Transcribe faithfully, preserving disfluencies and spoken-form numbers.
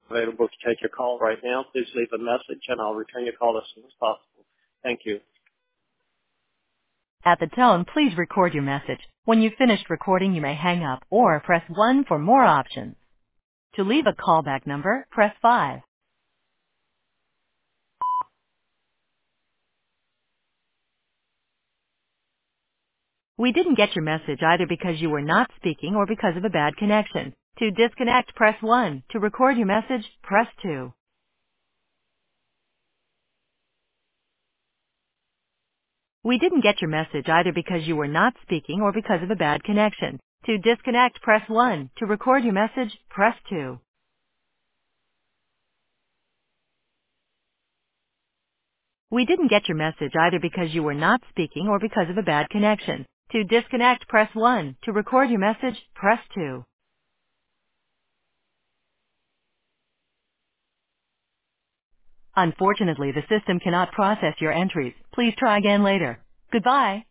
available to take your call right now. Please leave a message, and I'll return your call as soon as possible. Thank you. At the tone, please record your message. When you've finished recording, you may hang up or press one for more options. To leave a callback number, press five. We didn't get your message either because you were not speaking or because of a bad connection. To disconnect, press one. To record your message, press two. We didn't get your message either because you were not speaking or because of a bad connection. To disconnect, press one. To record your message, press two. We didn't get your message either because you were not speaking or because of a bad connection. To disconnect, press one. To record your message, press two. Unfortunately, the system cannot process your entries. Please try again later. Goodbye.